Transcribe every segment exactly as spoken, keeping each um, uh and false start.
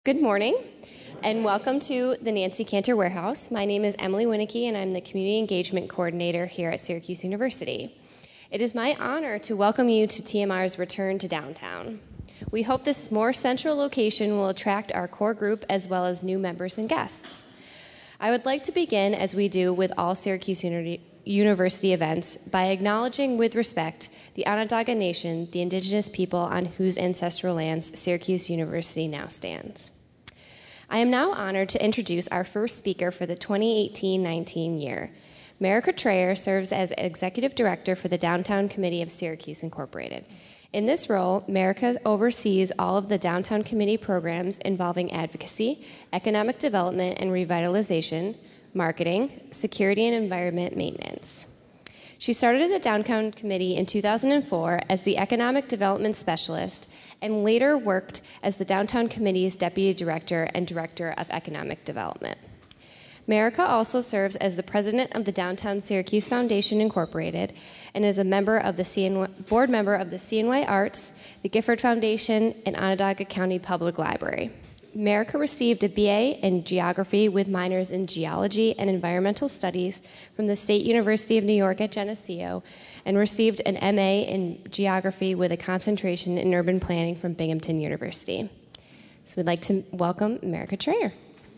Good morning, and welcome to the Nancy Cantor Warehouse. My name is Emily Winicky, and I'm the Community Engagement Coordinator here at Syracuse University. It is my honor to welcome you to T M R's return to downtown. We hope this more central location will attract our core group as well as new members and guests. I would like to begin, as we do with all Syracuse Uni- University events, by acknowledging with respect the Onondaga Nation, the indigenous people on whose ancestral lands Syracuse University now stands. I am now honored to introduce our first speaker for the twenty eighteen nineteen year. Marika Trayer serves as Executive Director for the Downtown Committee of Syracuse Incorporated. In this role, Marika oversees all of the Downtown Committee programs involving advocacy, economic development and revitalization, marketing, security and environment maintenance. She started the Downtown Committee in two thousand four as the Economic Development Specialist and later worked as the Downtown Committee's Deputy Director and Director of Economic Development. Marika also serves as the President of the Downtown Syracuse Foundation Incorporated and is a member of the C N Y, board member of the C N Y Arts, the Gifford Foundation, and Onondaga County Public Library. Marika received a B A in Geography with minors in Geology and Environmental Studies from the State University of New York at Geneseo and received an M A in Geography with a concentration in Urban Planning from Binghamton University. So we'd like to welcome Marika Trayer.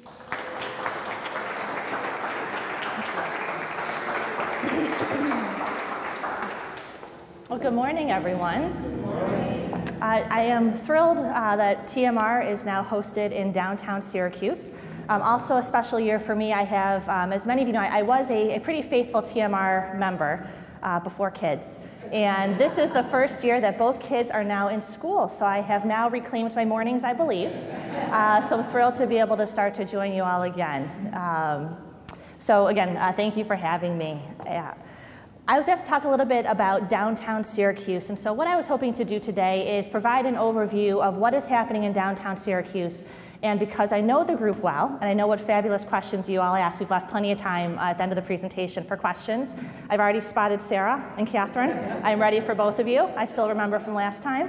Well, good morning, everyone. Good morning. Uh, I am thrilled uh, that T M R is now hosted in downtown Syracuse. Um, also a special year for me. I have, um, as many of you know, I, I was a, a pretty faithful T M R member uh, before kids. And this is the first year that both kids are now in school. So I have now reclaimed my mornings, I believe. Uh, so I'm thrilled to be able to start to join you all again. Um, so again, uh, thank you for having me. Yeah. I was asked to talk a little bit about downtown Syracuse, and so what I was hoping to do today is provide an overview of what is happening in downtown Syracuse, and because I know the group well, and I know what fabulous questions you all asked, we've left plenty of time at the end of the presentation for questions. I've already spotted Sarah and Catherine. I'm ready for both of you. I still remember from last time.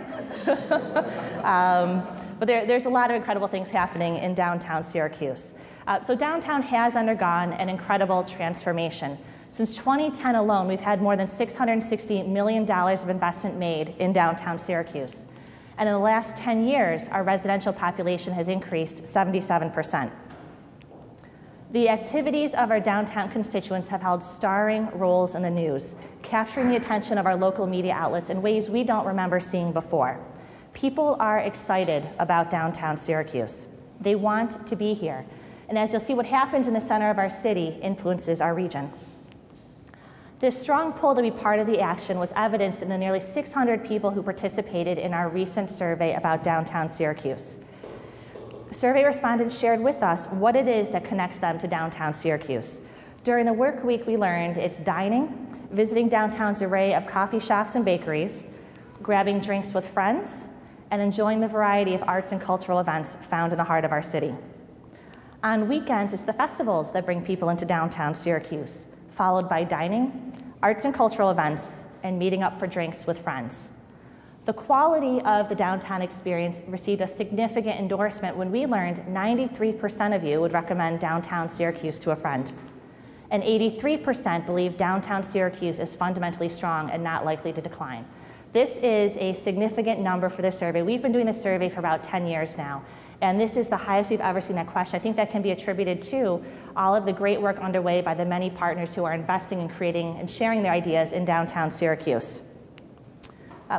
um, but there, there's a lot of incredible things happening in downtown Syracuse. Uh, so downtown has undergone an incredible transformation. Since twenty ten alone, we've had more than six hundred sixty million dollars of investment made in downtown Syracuse. And in the last ten years, our residential population has increased seventy-seven percent. The activities of our downtown constituents have held starring roles in the news, capturing the attention of our local media outlets in ways we don't remember seeing before. People are excited about downtown Syracuse. They want to be here. And as you'll see, what happens in the center of our city influences our region. This strong pull to be part of the action was evidenced in the nearly six hundred people who participated in our recent survey about downtown Syracuse. Survey respondents shared with us what it is that connects them to downtown Syracuse. During the work week, we learned it's dining, visiting downtown's array of coffee shops and bakeries, grabbing drinks with friends, and enjoying the variety of arts and cultural events found in the heart of our city. On weekends, it's the festivals that bring people into downtown Syracuse, followed by dining, arts and cultural events, and meeting up for drinks with friends. The quality of the downtown experience received a significant endorsement when we learned ninety-three percent of you would recommend downtown Syracuse to a friend. And eighty-three percent believe downtown Syracuse is fundamentally strong and not likely to decline. This is a significant number for this survey. We've been doing this survey for about ten years now. And this is the highest we've ever seen that question. I think that can be attributed to all of the great work underway by the many partners who are investing in creating and sharing their ideas in downtown Syracuse. Uh,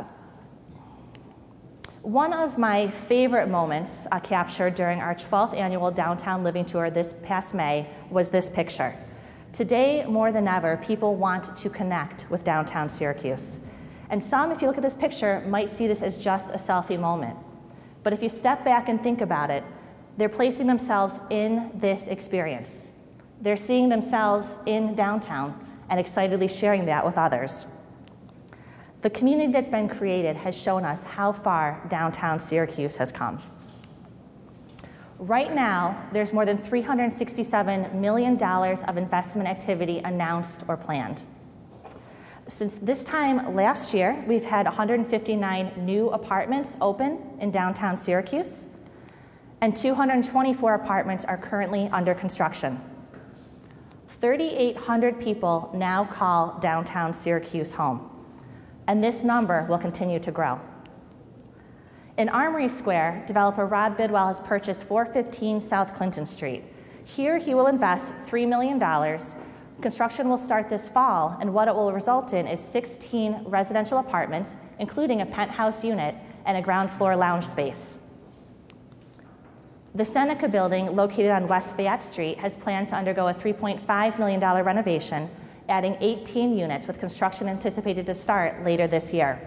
one of my favorite moments uh, captured during our twelfth annual Downtown Living Tour this past May was this picture. Today, more than ever, people want to connect with downtown Syracuse. And some, if you look at this picture, might see this as just a selfie moment. But if you step back and think about it, they're placing themselves in this experience. They're seeing themselves in downtown and excitedly sharing that with others. The community that's been created has shown us how far downtown Syracuse has come. Right now, there's more than three hundred sixty-seven million dollars of investment activity announced or planned. Since this time last year, we've had one hundred fifty-nine new apartments open in downtown Syracuse. and two hundred twenty-four apartments are currently under construction. three thousand eight hundred people now call downtown Syracuse home, and this number will continue to grow. In Armory Square, developer Rod Bidwell has purchased four fifteen South Clinton Street. Here he will invest three million dollars. Construction will start this fall, and what it will result in is sixteen residential apartments, including a penthouse unit and a ground floor lounge space. The Seneca building, located on West Fayette Street, has plans to undergo a three point five million dollars renovation, adding eighteen units, with construction anticipated to start later this year.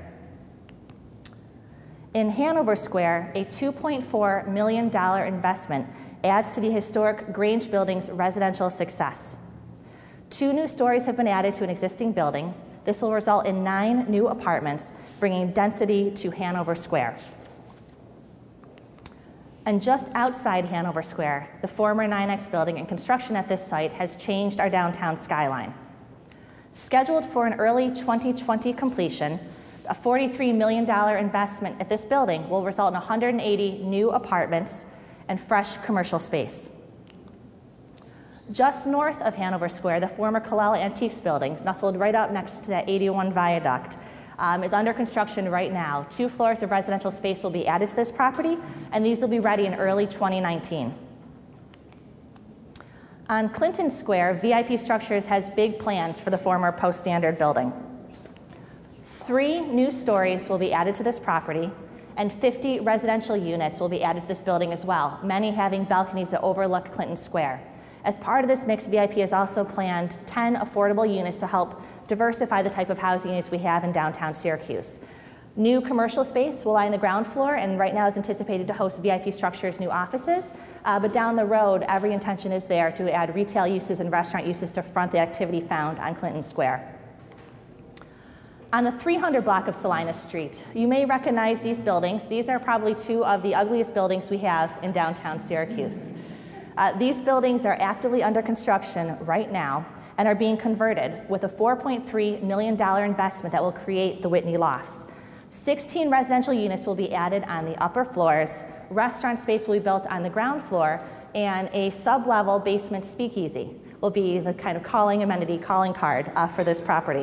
In Hanover Square, a two point four million dollars investment adds to the historic Grange building's residential success. Two new stories have been added to an existing building. This will result in nine new apartments, bringing density to Hanover Square. And just outside Hanover Square, the former nine X building, and construction at this site has changed our downtown skyline. Scheduled for an early twenty twenty completion, a forty-three million dollars investment at this building will result in one hundred eighty new apartments and fresh commercial space. Just north of Hanover Square, the former Colella Antiques building, nestled right up next to that eighty-one viaduct, um, is under construction right now. Two floors of residential space will be added to this property, and these will be ready in early twenty nineteen. On Clinton Square, V I P Structures has big plans for the former Post Standard building. Three new stories will be added to this property, and fifty residential units will be added to this building as well, many having balconies that overlook Clinton Square. As part of this mix, V I P has also planned ten affordable units to help diversify the type of housing units we have in downtown Syracuse. New commercial space will line the ground floor, and right now is anticipated to host V I P Structures' new offices, uh, but down the road, every intention is there to add retail uses and restaurant uses to front the activity found on Clinton Square. On the three hundred block of Salinas Street, you may recognize these buildings. These are probably two of the ugliest buildings we have in downtown Syracuse. Uh, these buildings are actively under construction right now and are being converted with a four point three million dollars investment that will create the Whitney Lofts. sixteen residential units will be added on the upper floors, restaurant space will be built on the ground floor, and a sub-level basement speakeasy will be the kind of calling amenity, calling card uh, for this property.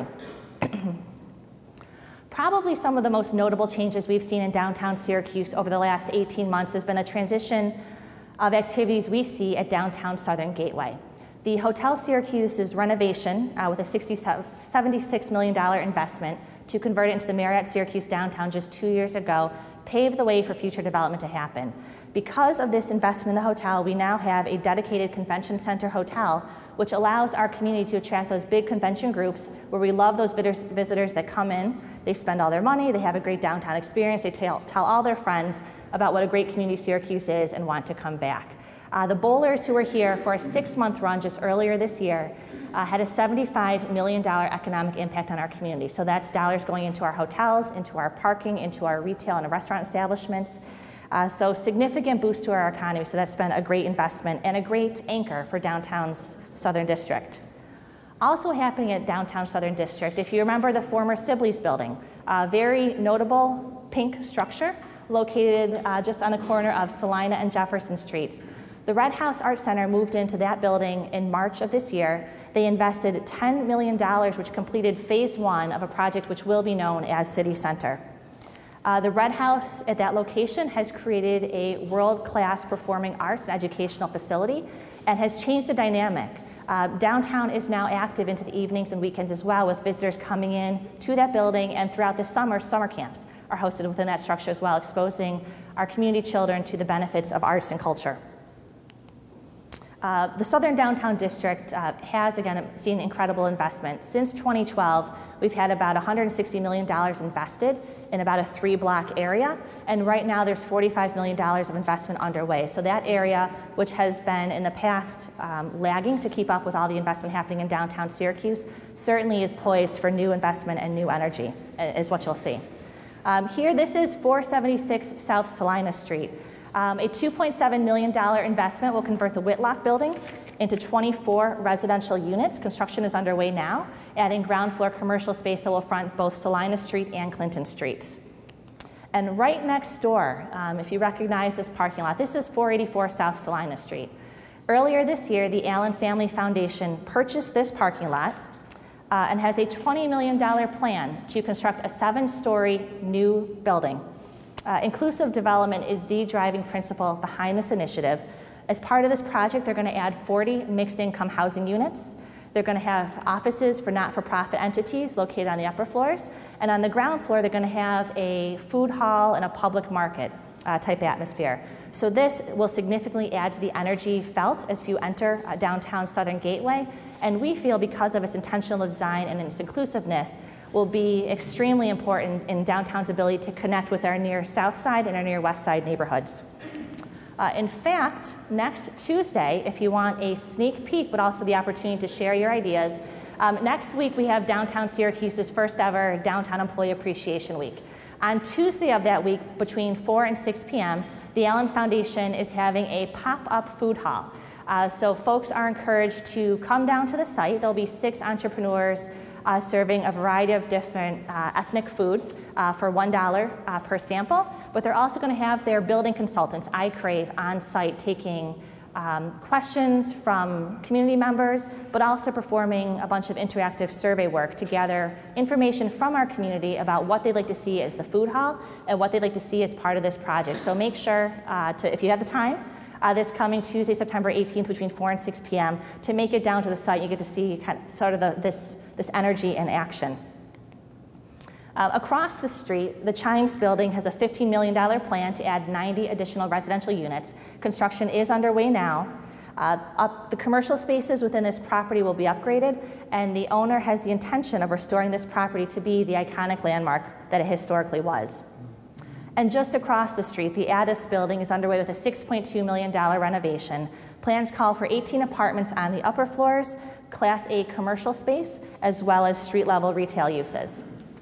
Probably some of the most notable changes we've seen in downtown Syracuse over the last eighteen months has been the transition of activities we see at downtown Southern Gateway. The Hotel Syracuse's renovation uh, with a seventy-six million dollars investment to convert it into the Marriott Syracuse downtown just two years ago paved the way for future development to happen. Because of this investment in the hotel, we now have a dedicated convention center hotel, which allows our community to attract those big convention groups where we love those visitors that come in, they spend all their money, they have a great downtown experience, they tell, tell all their friends about what a great community Syracuse is and want to come back. Uh, the bowlers who were here for a six-month run just earlier this year uh, had a seventy-five million dollars economic impact on our community. So that's dollars going into our hotels, into our parking, into our retail and restaurant establishments. Uh, so significant boost to our economy. So that's been a great investment and a great anchor for downtown's Southern District. Also happening at downtown Southern District, if you remember the former Sibley's building, a very notable pink structure located uh, just on the corner of Salina and Jefferson Streets. The Red House Art Center moved into that building in March of this year. They invested ten million dollars, which completed phase one of a project which will be known as City Center. Uh, the Red House at that location has created a world-class performing arts and educational facility and has changed the dynamic. Uh, downtown is now active into the evenings and weekends as well, with visitors coming in to that building, and throughout the summer, summer camps are hosted within that structure as well, exposing our community children to the benefits of arts and culture. Uh, the Southern Downtown District uh, has, again, seen incredible investment. Since twenty twelve, we've had about one hundred sixty million dollars invested in about a three-block area, and right now there's forty-five million dollars of investment underway. So that area, which has been in the past um, lagging to keep up with all the investment happening in downtown Syracuse, certainly is poised for new investment and new energy, is what you'll see. Um, here, this is four seventy-six South Salinas Street. Um, a two point seven million dollars investment will convert the Whitlock building into twenty-four residential units. Construction is underway now, adding ground floor commercial space that will front both Salinas Street and Clinton Streets. And right next door, um, if you recognize this parking lot, this is four eighty-four South Salina Street. Earlier this year, the Allen Family Foundation purchased this parking lot uh, and has a twenty million dollar plan to construct a seven-story new building. Uh, inclusive development is the driving principle behind this initiative. As part of this project, they're going to add forty mixed-income housing units. They're going to have offices for not-for-profit entities located on the upper floors. And on the ground floor, they're going to have a food hall and a public market uh, type atmosphere. So this will significantly add to the energy felt as you enter uh, downtown Southern Gateway. And we feel because of its intentional design and its inclusiveness will be extremely important in downtown's ability to connect with our near South Side and our near West Side neighborhoods. Uh, in fact, next Tuesday, if you want a sneak peek, but also the opportunity to share your ideas, um, next week we have downtown Syracuse's first ever Downtown Employee Appreciation Week. On Tuesday of that week, between four and six p m, the Allen Foundation is having a pop-up food hall. Uh, so folks are encouraged to come down to the site. There'll be six entrepreneurs Uh, serving a variety of different uh, ethnic foods uh, for one dollar uh, per sample, but they're also going to have their building consultants, I Crave, on site taking um, questions from community members, but also performing a bunch of interactive survey work to gather information from our community about what they'd like to see as the food hall and what they'd like to see as part of this project. So make sure, uh, to, if you have the time, Uh, this coming Tuesday, September eighteenth, between four and six p m, to make it down to the site. You get to see kind of, sort of the, this, this energy in action. Uh, across the street, the Chimes building has a fifteen million dollar plan to add ninety additional residential units. Construction is underway now. Uh, up, the commercial spaces within this property will be upgraded, and the owner has the intention of restoring this property to be the iconic landmark that it historically was. And just across the street, the Addis building is underway with a six point two million dollar renovation. Plans call for eighteen apartments on the upper floors, Class A commercial space, as well as street-level retail uses.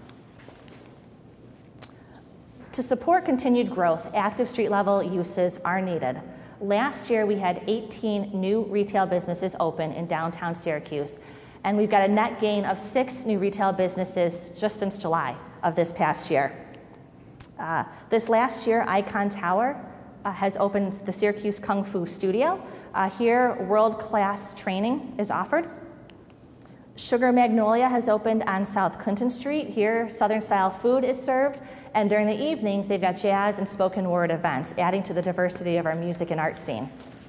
To support continued growth, active street-level uses are needed. Last year, we had eighteen new retail businesses open in downtown Syracuse, and we've got a net gain of six new retail businesses just since July of this past year. Uh, this last year, Icon Tower uh, has opened the Syracuse Kung Fu Studio. Uh, here, world-class training is offered. Sugar Magnolia has opened on South Clinton Street. Here, Southern-style food is served, and during the evenings, they've got jazz and spoken word events, adding to the diversity of our music and art scene.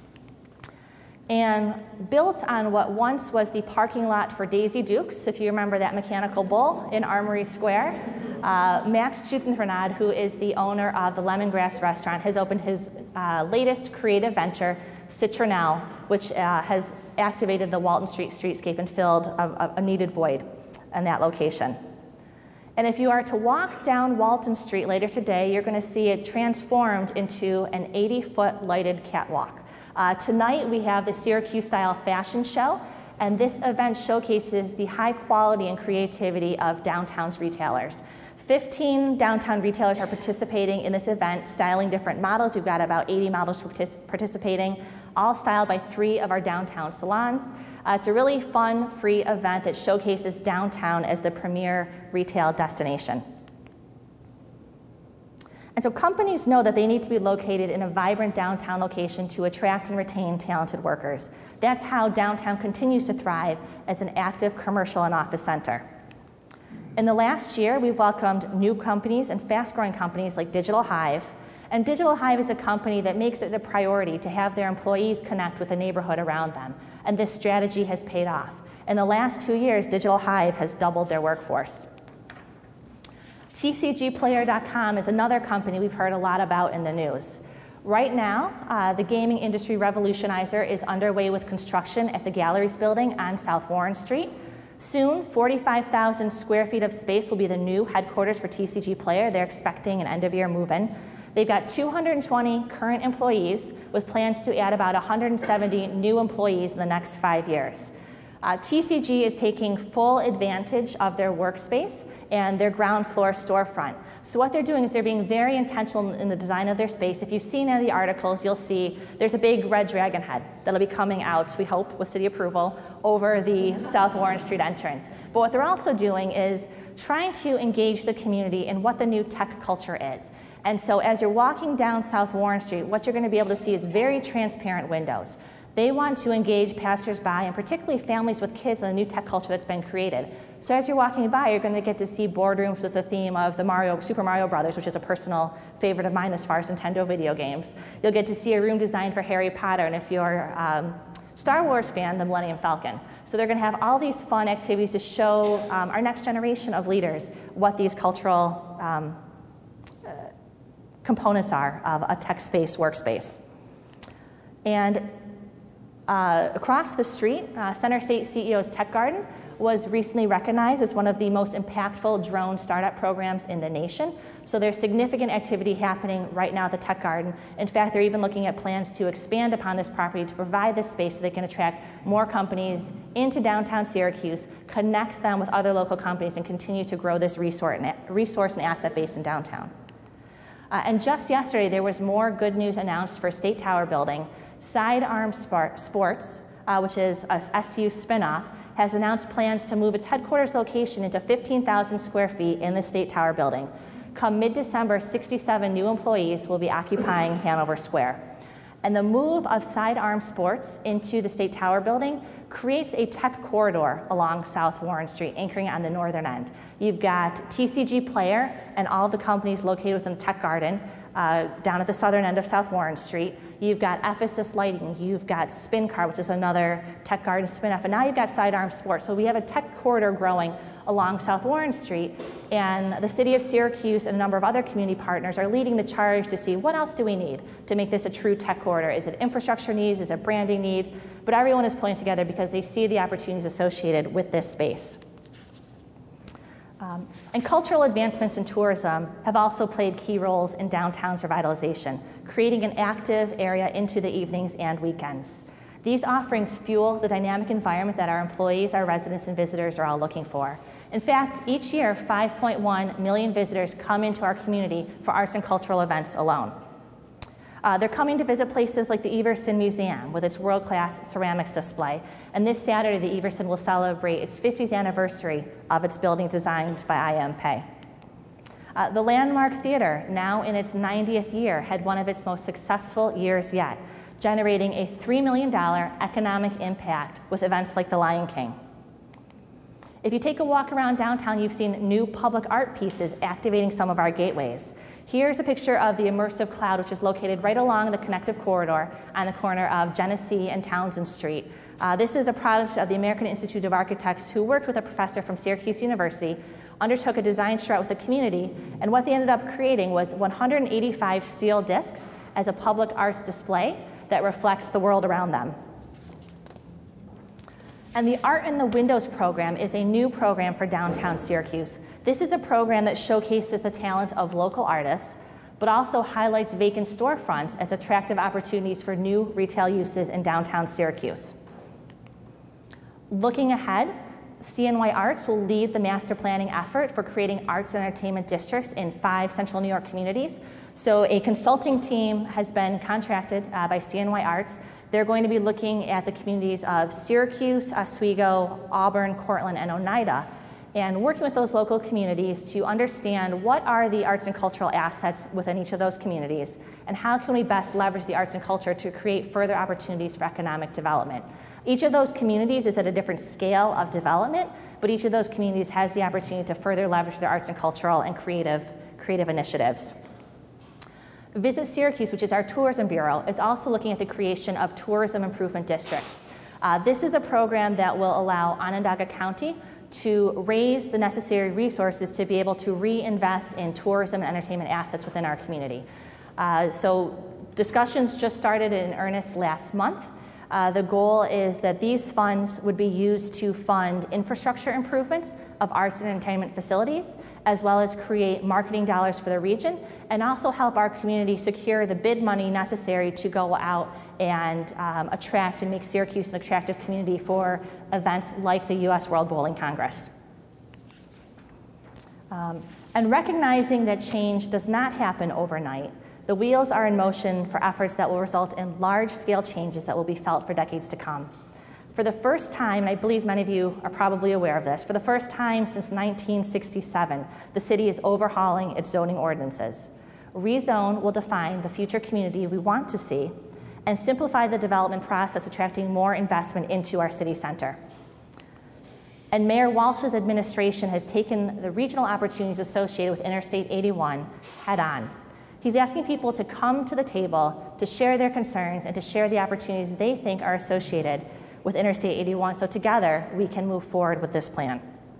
And built on what once was the parking lot for Daisy Dukes, if you remember that mechanical bull in Armory Square, uh, Max Chuthenfernad, who is the owner of the Lemongrass restaurant, has opened his uh, latest creative venture, Citronelle, which uh, has activated the Walton Street streetscape and filled a, a needed void in that location. And if you are to walk down Walton Street later today, you're going to see it transformed into an eighty foot lighted catwalk. Uh, tonight we have the Syracuse-style fashion show, and this event showcases the high quality and creativity of downtown's retailers. fifteen downtown retailers are participating in this event, styling different models. We've got about eighty models partic participating, all styled by three of our downtown salons. Uh, it's a really fun, free event that showcases downtown as the premier retail destination. And so companies know that they need to be located in a vibrant downtown location to attract and retain talented workers. That's how downtown continues to thrive as an active commercial and office center. In the last year, we've welcomed new companies and fast-growing companies like Digital Hive. And Digital Hive is a company that makes it a priority to have their employees connect with the neighborhood around them. And this strategy has paid off. In the last two years, Digital Hive has doubled their workforce. T C G Player dot com is another company we've heard a lot about in the news. Right now, uh, the gaming industry revolutionizer is underway with construction at the Galleries building on South Warren Street. Soon, forty-five thousand square feet of space will be the new headquarters for T C G Player. They're expecting an end-of-year move-in. They've got two hundred twenty current employees with plans to add about one hundred seventy new employees in the next five years. Uh, T C G is taking full advantage of their workspace and their ground floor storefront. So what they're doing is they're being very intentional in the design of their space. If you've seen any of the articles, you'll see there's a big red dragon head that'll be coming out, we hope, with city approval, over the South Warren Street entrance. But what they're also doing is trying to engage the community in what the new tech culture is. And so as you're walking down South Warren Street, what you're going to be able to see is very transparent windows. They want to engage passersby, and particularly families with kids, in the new tech culture that's been created. So as you're walking by, you're going to get to see boardrooms with the theme of the Mario, Super Mario Brothers, which is a personal favorite of mine as far as Nintendo video games. You'll get to see a room designed for Harry Potter, and if you're um, Star Wars fan, the Millennium Falcon. So they're going to have all these fun activities to show um, our next generation of leaders what these cultural um, uh, components are of a tech space workspace. And Uh, across the street, uh, Center State C E O's Tech Garden was recently recognized as one of the most impactful drone startup programs in the nation. So there's significant activity happening right now at the Tech Garden. In fact, they're even looking at plans to expand upon this property to provide this space so they can attract more companies into downtown Syracuse, connect them with other local companies, and continue to grow this resource and, resource and asset base in downtown. Uh, and just yesterday, there was more good news announced for State Tower building. Sidearm Sports, uh, which is a S U spinoff, has announced plans to move its headquarters location into fifteen thousand square feet in the State Tower building. Come mid-December, sixty-seven new employees will be occupying Hanover Square. And the move of Sidearm Sports into the State Tower building creates a tech corridor along South Warren Street, anchoring on the northern end. You've got T C G Player and all of the companies located within the Tech Garden uh, down at the southern end of South Warren Street. You've got Ephesus Lighting, you've got SpinCar, which is another Tech Garden spin-off, and now you've got Sidearm Sports. So we have a tech corridor growing along South Warren Street, and the city of Syracuse and a number of other community partners are leading the charge to see what else do we need to make this a true tech corridor. Is it infrastructure needs, is it branding needs? But everyone is pulling together because they see the opportunities associated with this space. Um, and cultural advancements in tourism have also played key roles in downtown's revitalization, creating an active area into the evenings and weekends. These offerings fuel the dynamic environment that our employees, our residents, and visitors are all looking for. In fact, each year, five point one million visitors come into our community for arts and cultural events alone. Uh, they're coming to visit places like the Everson Museum with its world-class ceramics display. And this Saturday, the Everson will celebrate its fiftieth anniversary of its building designed by I M Pei. Uh, the Landmark Theater, now in its ninetieth year, had one of its most successful years yet, generating a three million dollars economic impact with events like The Lion King. If you take a walk around downtown, you've seen new public art pieces activating some of our gateways. Here's a picture of the Immersive Cloud, which is located right along the connective corridor on the corner of Genesee and Townsend Street. Uh, this is a product of the American Institute of Architects, who worked with a professor from Syracuse University, undertook a design strat with the community, and what they ended up creating was one hundred eighty-five steel discs as a public arts display that reflects the world around them. And the Art in the Windows program is a new program for downtown Syracuse. This is a program that showcases the talent of local artists, but also highlights vacant storefronts as attractive opportunities for new retail uses in downtown Syracuse. Looking ahead, C N Y Arts will lead the master planning effort for creating arts and entertainment districts in five central New York communities. So a consulting team has been contracted uh, by C N Y Arts. They're going to be looking at the communities of Syracuse, Oswego, Auburn, Cortland, and Oneida, and working with those local communities to understand what are the arts and cultural assets within each of those communities, and how can we best leverage the arts and culture to create further opportunities for economic development. Each of those communities is at a different scale of development, but each of those communities has the opportunity to further leverage their arts and cultural and creative, creative initiatives. Visit Syracuse, which is our tourism bureau, is also looking at the creation of tourism improvement districts. Uh, this is a program that will allow Onondaga County to raise the necessary resources to be able to reinvest in tourism and entertainment assets within our community. Uh, so discussions just started in earnest last month. Uh, the goal is that these funds would be used to fund infrastructure improvements of arts and entertainment facilities, as well as create marketing dollars for the region, and also help our community secure the bid money necessary to go out and um, attract and make Syracuse an attractive community for events like the U S World Bowling Congress. Um, and recognizing that change does not happen overnight, the wheels are in motion for efforts that will result in large-scale changes that will be felt for decades to come. For the first time, and I believe many of you are probably aware of this, for the first time since nineteen sixty-seven, the city is overhauling its zoning ordinances. Rezone will define the future community we want to see and simplify the development process, attracting more investment into our city center. And Mayor Walsh's administration has taken the regional opportunities associated with Interstate eighty-one head on. He's asking people to come to the table to share their concerns and to share the opportunities they think are associated with Interstate eighty-one, so together we can move forward with this plan.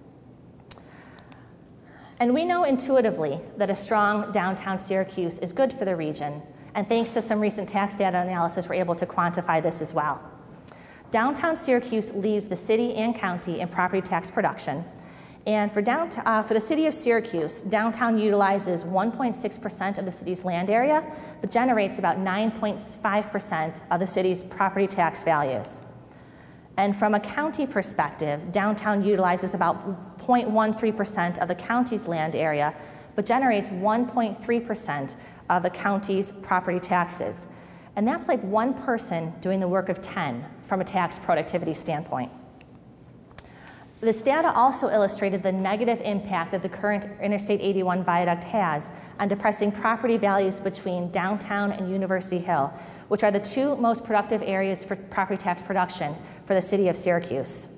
And we know intuitively that a strong downtown Syracuse is good for the region, and thanks to some recent tax data analysis, we're able to quantify this as well. Downtown Syracuse leads the city and county in property tax production, and for, downtown, uh, for the city of Syracuse, downtown utilizes one point six percent of the city's land area, but generates about nine point five percent of the city's property tax values. And from a county perspective, downtown utilizes about zero point one three percent of the county's land area, but generates one point three percent of the county's property taxes. And that's like one person doing the work of ten from a tax productivity standpoint. This data also illustrated the negative impact that the current Interstate eighty-one viaduct has on depressing property values between downtown and University Hill, which are the two most productive areas for property tax production for the city of Syracuse.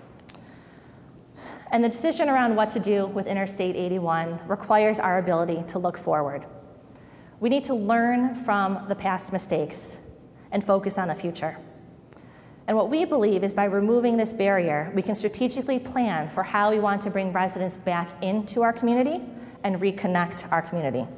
And the decision around what to do with Interstate eighty-one requires our ability to look forward. We need to learn from the past mistakes and focus on the future. And what we believe is by removing this barrier, we can strategically plan for how we want to bring residents back into our community and reconnect our community.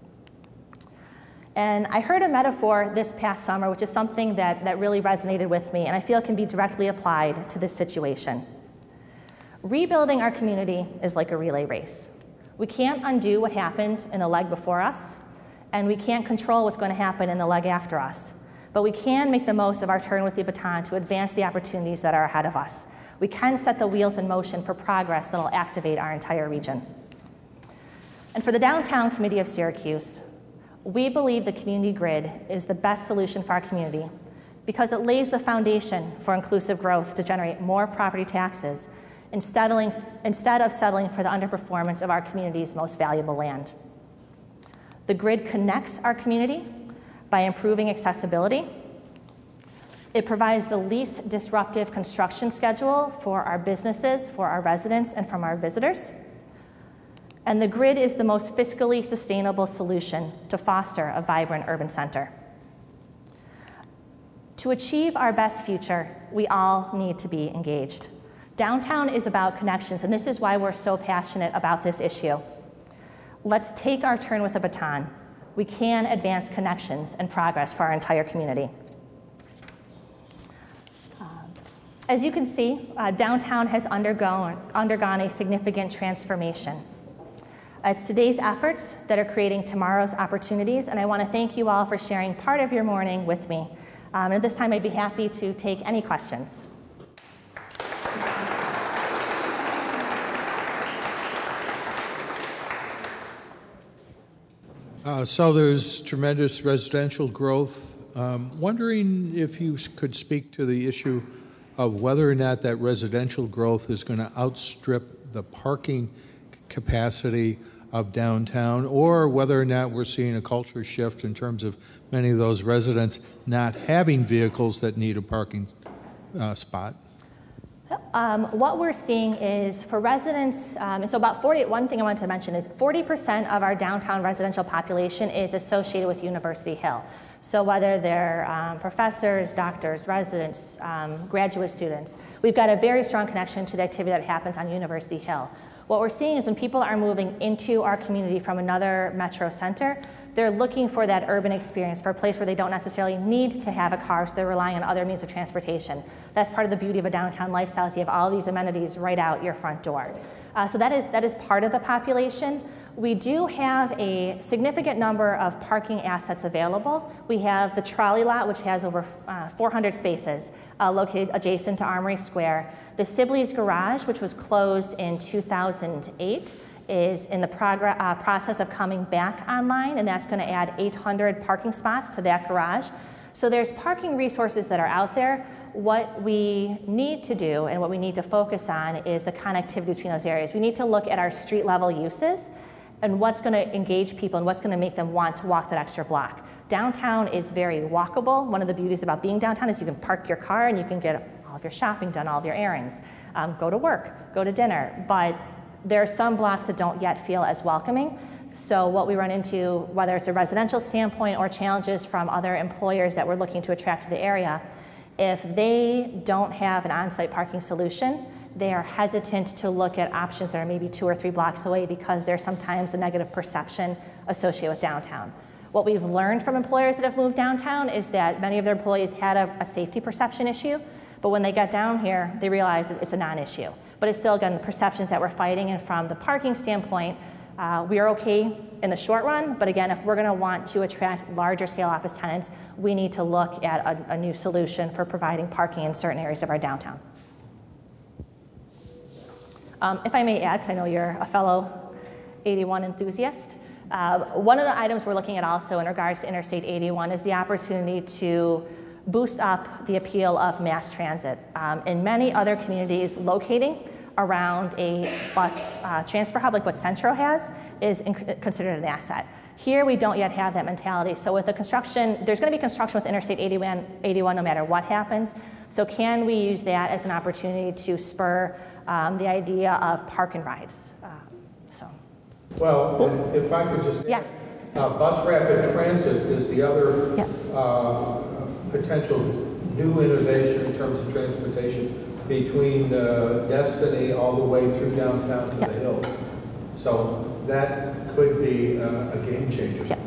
And I heard a metaphor this past summer, which is something that, that really resonated with me, and I feel can be directly applied to this situation. Rebuilding our community is like a relay race. We can't undo what happened in the leg before us, and we can't control what's going to happen in the leg after us. But we can make the most of our turn with the baton to advance the opportunities that are ahead of us. We can set the wheels in motion for progress that will activate our entire region. And for the Downtown Committee of Syracuse, we believe the community grid is the best solution for our community because it lays the foundation for inclusive growth to generate more property taxes instead of settling for the underperformance of our community's most valuable land. The grid connects our community by improving accessibility. It provides the least disruptive construction schedule for our businesses, for our residents, and from our visitors. And the grid is the most fiscally sustainable solution to foster a vibrant urban center. To achieve our best future, we all need to be engaged. Downtown is about connections, and this is why we're so passionate about this issue. Let's take our turn with the baton. We can advance connections and progress for our entire community. Um, as you can see, uh, downtown has undergone, undergone a significant transformation. Uh, it's today's efforts that are creating tomorrow's opportunities, and I want to thank you all for sharing part of your morning with me. Um, and at this time, I'd be happy to take any questions. Uh, so there's tremendous residential growth. Um, wondering if you could speak to the issue of whether or not that residential growth is going to outstrip the parking capacity of downtown, or whether or not we're seeing a culture shift in terms of many of those residents not having vehicles that need a parking uh, spot. Um, what we're seeing is for residents, um, and so about forty, one thing I wanted to mention is forty percent of our downtown residential population is associated with University Hill. So whether they're um, professors, doctors, residents, um, graduate students, we've got a very strong connection to the activity that happens on University Hill. What we're seeing is when people are moving into our community from another metro center, they're looking for that urban experience, for a place where they don't necessarily need to have a car, so they're relying on other means of transportation. That's part of the beauty of a downtown lifestyle, is you have all these amenities right out your front door. Uh, so that is, that is part of the population. We do have a significant number of parking assets available. We have the trolley lot, which has over uh, four hundred spaces uh, located adjacent to Armory Square. The Sibley's Garage, which was closed in two thousand eight, is in the progress, uh, process of coming back online, and that's going to add eight hundred parking spots to that garage. So there's parking resources that are out there. What we need to do and what we need to focus on is the connectivity between those areas. We need to look at our street level uses and what's going to engage people and what's going to make them want to walk that extra block. Downtown is very walkable. One of the beauties about being downtown is you can park your car and you can get all of your shopping done, all of your errands, um, go to work, go to dinner. But there are some blocks that don't yet feel as welcoming. So what we run into, whether it's a residential standpoint or challenges from other employers that we're looking to attract to the area, if they don't have an on-site parking solution, they are hesitant to look at options that are maybe two or three blocks away because there's sometimes a negative perception associated with downtown. What we've learned from employers that have moved downtown is that many of their employees had a, a safety perception issue, but when they got down here, they realized that it's a non-issue. But it's still, again, the perceptions that we're fighting, and from the parking standpoint, uh, we are okay in the short run, but again, if we're gonna want to attract larger scale office tenants, we need to look at a, a new solution for providing parking in certain areas of our downtown. Um, if I may add, because I know you're a fellow eighty-one enthusiast, uh, one of the items we're looking at also in regards to Interstate eighty-one is the opportunity to boost up the appeal of mass transit. Um, in many other communities, locating around a bus uh, transfer hub like what Centro has is in considered an asset. Here we don't yet have that mentality. So with the construction, there's going to be construction with Interstate eighty-one, eighty-one no matter what happens. So can we use that as an opportunity to spur um, the idea of park and rides? Uh, so. Well, if I could just add, yes. uh, bus rapid transit is the other yeah. uh, potential new innovation in terms of transportation between uh, Destiny all the way through downtown to yeah. the Hill. So that could be uh, a game changer. Yeah.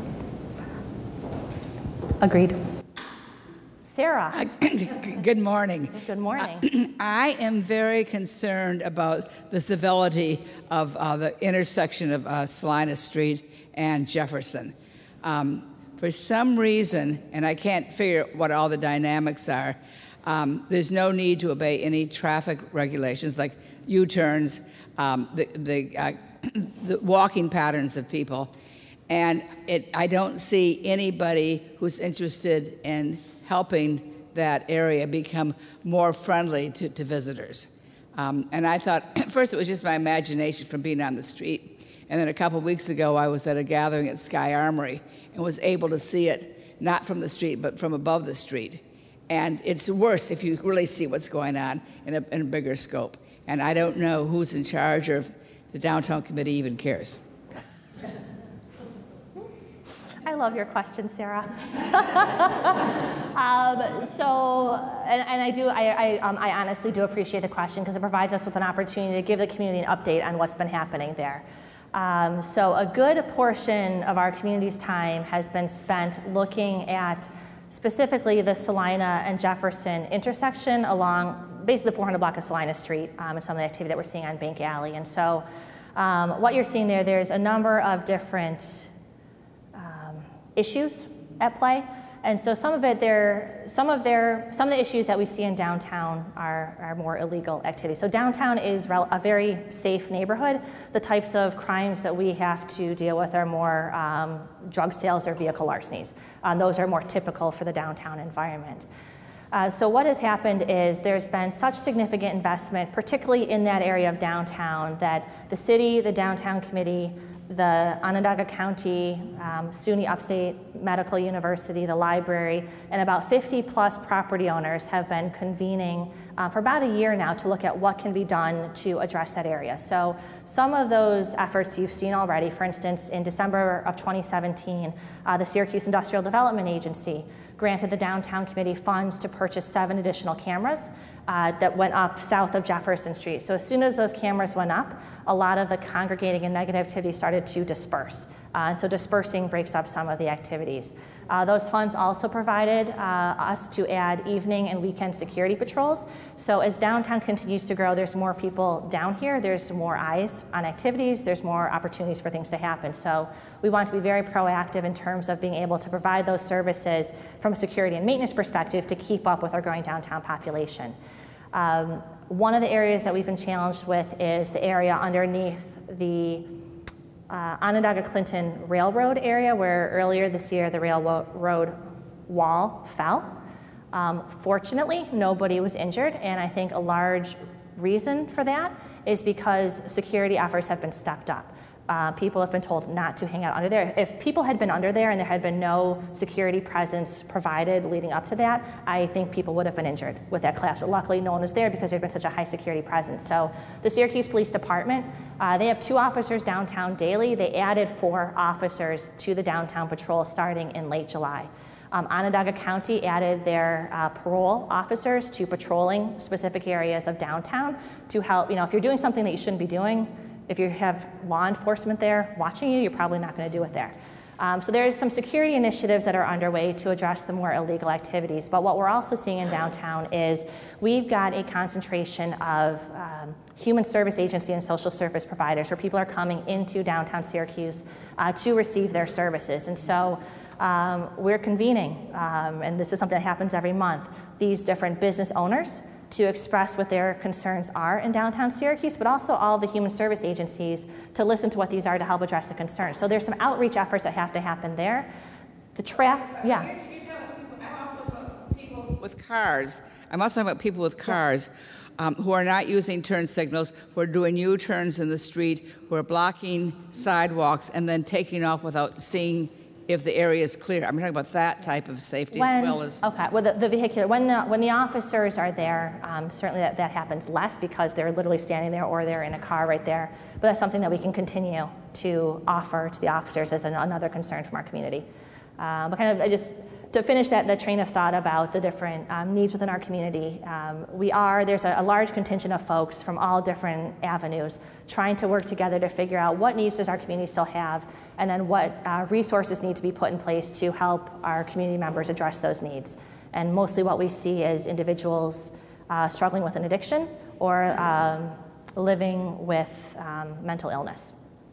Agreed. Sarah. Uh, good morning. Good morning. Uh, I am very concerned about the civility of uh, the intersection of uh, Salinas Street and Jefferson. Um, for some reason, and I can't figure what all the dynamics are, um, there's no need to obey any traffic regulations like U-turns, um, the, the, uh, the walking patterns of people. And it, I don't see anybody who's interested in helping that area become more friendly to, to visitors. Um, and I thought, first it was just my imagination from being on the street. And then a couple weeks ago, I was at a gathering at Sky Armory and was able to see it, not from the street, but from above the street. And it's worse if you really see what's going on in a, in a bigger scope. And I don't know who's in charge or if the downtown committee even cares. I love your question, Sarah. um, so, and, and I do, I, I, um, I honestly do appreciate the question because it provides us with an opportunity to give the community an update on what's been happening there. Um, so a good portion of our community's time has been spent looking at specifically the Salina and Jefferson intersection along basically the four hundred block of Salina Street um, and some of the activity that we're seeing on Bank Alley. And so um, what you're seeing there, there's a number of different issues at play, and so some of it, there, some of their, some of the issues that we see in downtown are, are more illegal activities. So downtown is a very safe neighborhood. The types of crimes that we have to deal with are more um, drug sales or vehicle larcenies. Um, those are more typical for the downtown environment. Uh, so what has happened is there's been such significant investment, particularly in that area of downtown, that the city, the downtown committee, the Onondaga County, um, SUNY Upstate Medical University, the library, and about fifty plus property owners have been convening uh, for about a year now to look at what can be done to address that area. So some of those efforts you've seen already. For instance, in December of twenty seventeen, uh, the Syracuse Industrial Development Agency granted the Downtown Committee funds to purchase seven additional cameras uh, that went up south of Jefferson Street. So as soon as those cameras went up, a lot of the congregating and negative activity started to disperse. Uh, so dispersing breaks up some of the activities. Uh, those funds also provided uh, us to add evening and weekend security patrols. So as downtown continues to grow, there's more people down here, there's more eyes on activities, there's more opportunities for things to happen. So we want to be very proactive in terms of being able to provide those services from a security and maintenance perspective to keep up with our growing downtown population. Um, one of the areas that we've been challenged with is the area underneath the Uh, Onondaga Clinton Railroad area, where earlier this year the railroad wall fell. Um, fortunately, nobody was injured, and I think a large reason for that is because security efforts have been stepped up. Uh, people have been told not to hang out under there. If people had been under there and there had been no security presence provided leading up to that, I think people would have been injured with that collapse. But luckily, no one was there because there had been such a high security presence. So the Syracuse Police Department, uh, they have two officers downtown daily. They added four officers to the downtown patrol starting in late July. Um, Onondaga County added their uh, parole officers to patrolling specific areas of downtown to help, you know, if you're doing something that you shouldn't be doing, if you have law enforcement there watching you, you're probably not going to do it there. Um, so there's some security initiatives that are underway to address the more illegal activities. But what we're also seeing in downtown is we've got a concentration of um, human service agency and social service providers where people are coming into downtown Syracuse uh, to receive their services. And so um, we're convening, um, and this is something that happens every month, these different business owners to express what their concerns are in downtown Syracuse, but also all the human service agencies to listen to what these are to help address the concerns. So there's some outreach efforts that have to happen there. The trap, yeah. I'm also about people with cars. I'm also talking about people with cars um, who are not using turn signals, who are doing U-turns in the street, who are blocking sidewalks and then taking off without seeing if the area is clear. I'm talking about that type of safety when, as well as... Okay, well, the, the vehicular, when the, when the officers are there, um, certainly that, that happens less because they're literally standing there or they're in a car right there. But that's something that we can continue to offer to the officers as an, another concern from our community. Uh, but kind of I just, to finish that, the train of thought about the different um, needs within our community, um, we are, there's a, a large contingent of folks from all different avenues trying to work together to figure out what needs does our community still have, and then what uh, resources need to be put in place to help our community members address those needs. And mostly what we see is individuals uh, struggling with an addiction or um, living with um, mental illness.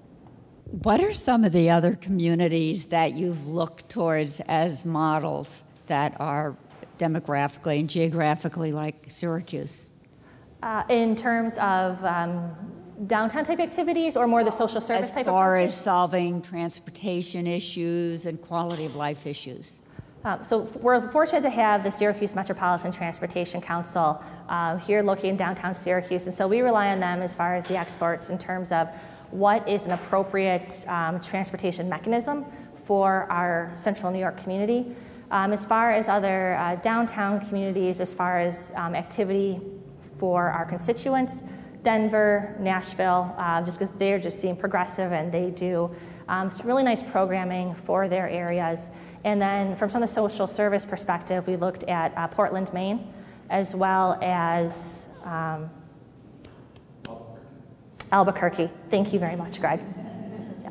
What are some of the other communities that you've looked towards as models that are demographically and geographically like Syracuse? Uh, in terms of um, downtown type activities or more the social service as type of As far approaches? as solving transportation issues and quality of life issues? Um, so we're fortunate to have the Syracuse Metropolitan Transportation Council uh, here located in downtown Syracuse, and so we rely on them as far as the experts in terms of what is an appropriate um, transportation mechanism for our central New York community. Um, as far as other uh, downtown communities, as far as um, activity for our constituents, Denver, Nashville, uh, just because they're just seeing progressive and they do um, some really nice programming for their areas. And then from some of the social service perspective, we looked at uh, Portland, Maine, as well as um, Albuquerque. Thank you very much, Greg. Yeah.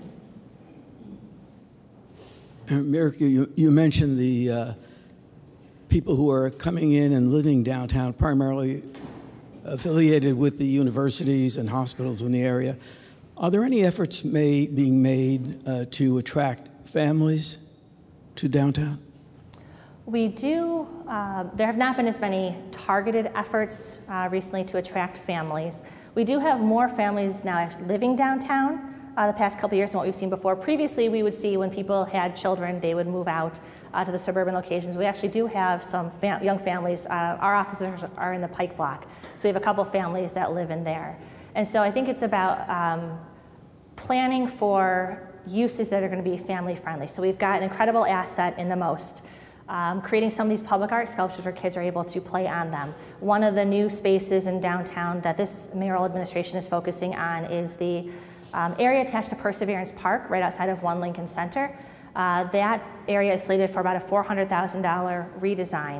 America, you, you mentioned the uh, people who are coming in and living downtown, primarily affiliated with the universities and hospitals in the area. Are there any efforts made, being made uh, to attract families to downtown? We do, uh, there have not been as many targeted efforts uh, recently to attract families. We do have more families now actually living downtown uh, the past couple years than what we've seen before. Previously, we would see when people had children, they would move out uh, to the suburban locations. We actually do have some fam young families. Uh, our officers are in the Pike Block, so we have a couple families that live in there. And so I think it's about um, planning for uses that are going to be family friendly. So we've got an incredible asset in the Most. Um, creating some of these public art sculptures where kids are able to play on them. One of the new spaces in downtown that this mayoral administration is focusing on is the um, area attached to Perseverance Park right outside of One Lincoln Center. Uh, that area is slated for about a four hundred thousand dollar redesign.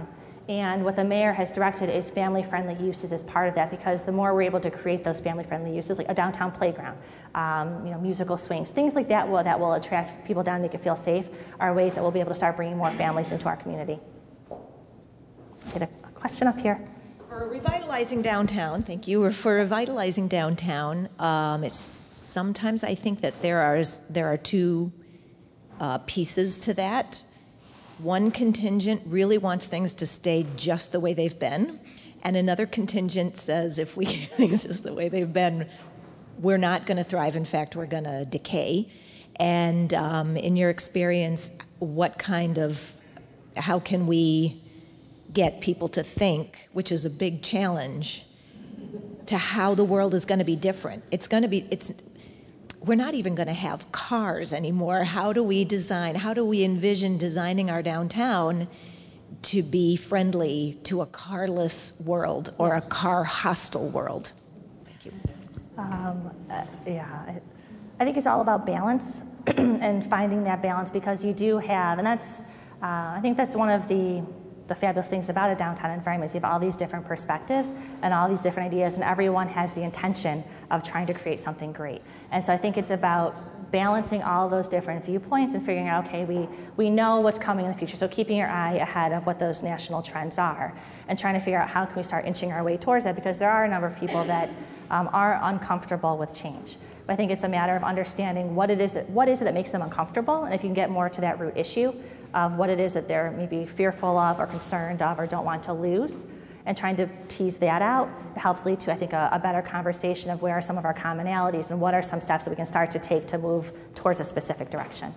And what the mayor has directed is family-friendly uses as part of that, because the more we're able to create those family-friendly uses, like a downtown playground, um, you know, musical swings, things like that will, that will attract people down and make it feel safe, are ways that we'll be able to start bringing more families into our community. Get a, a question up here. For revitalizing downtown, thank you. For revitalizing downtown, um, it's sometimes I think that there are there are two uh, pieces to that. One contingent really wants things to stay just the way they've been, and another contingent says if we keep things just the way they've been, we're not going to thrive. In fact, we're going to decay. And um, in your experience, what kind of, how can we get people to think, which is a big challenge, to how the world is going to be different? It's going to be, it's, we're not even going to have cars anymore. How do we design, how do we envision designing our downtown to be friendly to a carless world or a car-hostile world? Thank you. Um, uh, yeah, I, I think it's all about balance and finding that balance, because you do have, and that's, uh, I think that's one of the the fabulous things about a downtown environment is you have all these different perspectives and all these different ideas, and everyone has the intention of trying to create something great. And so I think it's about balancing all those different viewpoints and figuring out, okay, we, we know what's coming in the future, so keeping your eye ahead of what those national trends are and trying to figure out how can we start inching our way towards that, because there are a number of people that um, are uncomfortable with change. But I think it's a matter of understanding what it is that, what is it that makes them uncomfortable, and if you can get more to that root issue of what it is that they're maybe fearful of or concerned of or don't want to lose, and trying to tease that out, it helps lead to, I think, a, a better conversation of where are some of our commonalities and what are some steps that we can start to take to move towards a specific direction.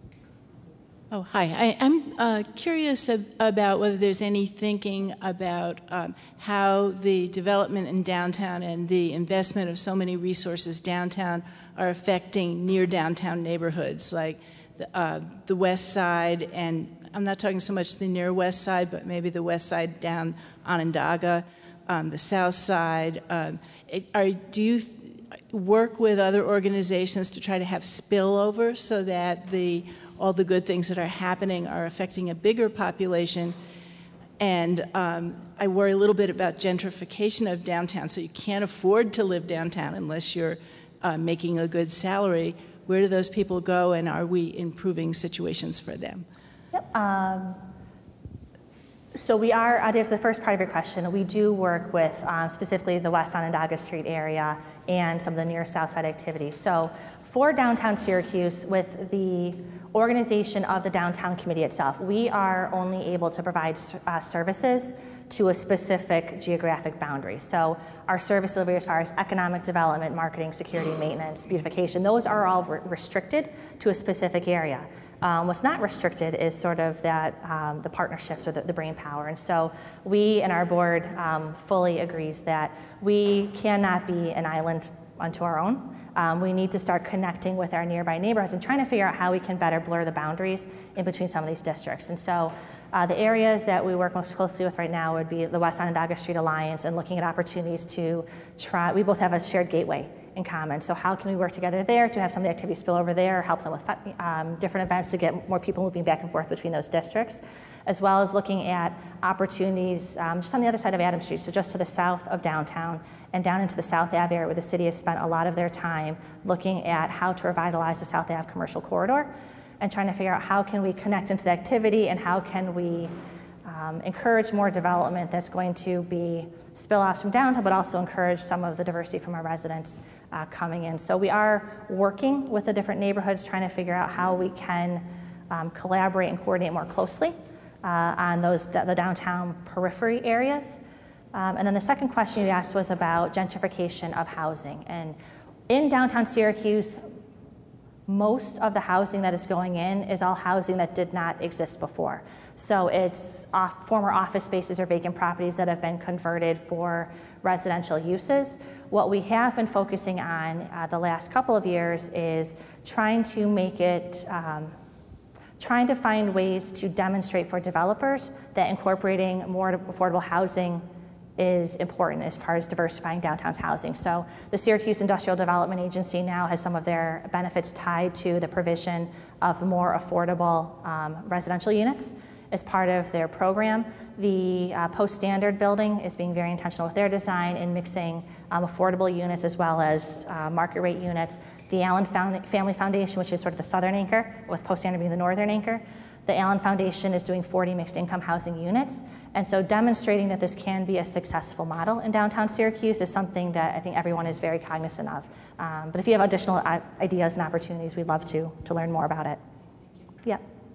Oh, hi. I, I'm uh, curious ab- about whether there's any thinking about um, how the development in downtown and the investment of so many resources downtown are affecting near downtown neighborhoods, like the, uh, the west side, and I'm not talking so much the near west side, but maybe the west side down Onondaga, um, the south side. Um, it, are, do you th- work with other organizations to try to have spillover so that the all the good things that are happening are affecting a bigger population? And um, I worry a little bit about gentrification of downtown, so you can't afford to live downtown unless you're uh, making a good salary. Where do those people go, and are we improving situations for them? Yep. Um, so we are, uh, there's the first part of your question. We do work with um, specifically the West Onondaga Street area and some of the near south side activities. So for downtown Syracuse, with the organization of the downtown committee itself, we are only able to provide uh, services to a specific geographic boundary. So our service delivery as far as economic development, marketing, security, maintenance, beautification, those are all re- restricted to a specific area. Um, what's not restricted is sort of that um, the partnerships or the, the brain power. And so we and our board um, fully agrees that we cannot be an island unto our own. Um, we need to start connecting with our nearby neighborhoods and trying to figure out how we can better blur the boundaries in between some of these districts. And so uh, the areas that we work most closely with right now would be the West Onondaga Street Alliance, and looking at opportunities to try, we both have a shared gateway in common. So how can we work together there to have some of the activities spill over there, help them with um, different events to get more people moving back and forth between those districts, as well as looking at opportunities um, just on the other side of Adams Street, so just to the south of downtown and down into the South Ave area, where the city has spent a lot of their time looking at how to revitalize the South Ave commercial corridor and trying to figure out how can we connect into the activity and how can we um, encourage more development that's going to be spill-offs from downtown, but also encourage some of the diversity from our residents uh, coming in. So we are working with the different neighborhoods, trying to figure out how we can um, collaborate and coordinate more closely uh, on those the, the downtown periphery areas. Um, and then the second question you asked was about gentrification of housing. And in downtown Syracuse, most of the housing that is going in is all housing that did not exist before. So it's off, former office spaces or vacant properties that have been converted for residential uses. What we have been focusing on uh, the last couple of years is trying to make it, um, trying to find ways to demonstrate for developers that incorporating more affordable housing is important as far as diversifying downtown's housing. So the Syracuse Industrial Development Agency now has some of their benefits tied to the provision of more affordable um, residential units. as part of their program. The uh, post-standard building is being very intentional with their design in mixing um, affordable units as well as uh, market rate units. The Allen Found- Family Foundation, which is sort of the southern anchor, with post-standard being the northern anchor, the Allen Foundation is doing forty mixed income housing units. And so demonstrating that this can be a successful model in downtown Syracuse is something that I think everyone is very cognizant of. Um, but if you have additional uh, ideas and opportunities, we'd love to, to learn more about it. Yeah.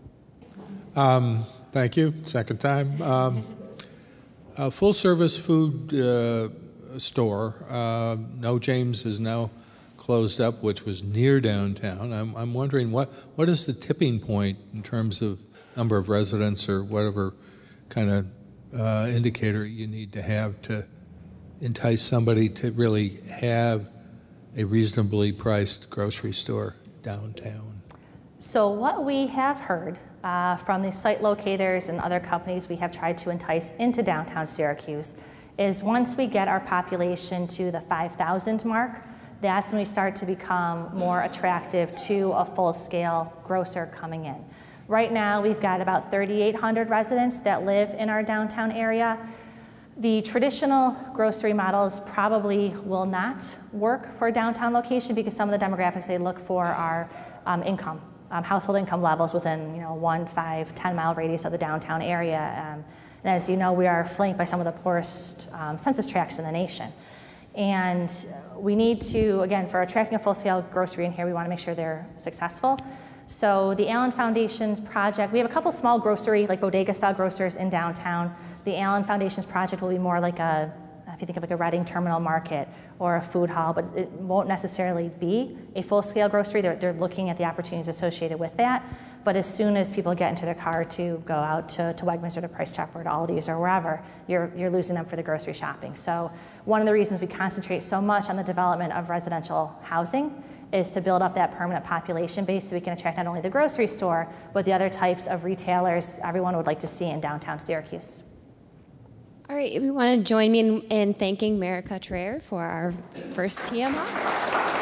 Um, thank you. Second time. Um, a full-service food uh, store. Uh, No James is now closed up, which was near downtown. I'm, I'm wondering what, what is the tipping point in terms of number of residents or whatever kind of uh, indicator you need to have to entice somebody to really have a reasonably priced grocery store downtown? So what we have heard uh, from the site locators and other companies we have tried to entice into downtown Syracuse is once we get our population to the five thousand mark, that's when we start to become more attractive to a full-scale grocer coming in. Right now, we've got about thirty-eight hundred residents that live in our downtown area. The traditional grocery models probably will not work for a downtown location because some of the demographics they look for are um, income, um, household income levels within you know one, five, ten mile radius of the downtown area. Um, and as you know, we are flanked by some of the poorest um, census tracts in the nation. And we need to, again, for attracting a full-scale grocery in here, we want to make sure they're successful. So the Allen Foundation's project, we have a couple small grocery, like bodega-style grocers in downtown. The Allen Foundation's project will be more like a, if you think of like a Reading Terminal Market or a food hall, but it won't necessarily be a full-scale grocery. They're, they're looking at the opportunities associated with that. But as soon as people get into their car to go out to, to Wegmans or to Price Chopper or to Aldi's or wherever, you're, you're losing them for the grocery shopping. So one of the reasons we concentrate so much on the development of residential housing is to build up that permanent population base so we can attract not only the grocery store, but the other types of retailers everyone would like to see in downtown Syracuse. All right, we want to join me in, in thanking Merica Traer for our first T M R.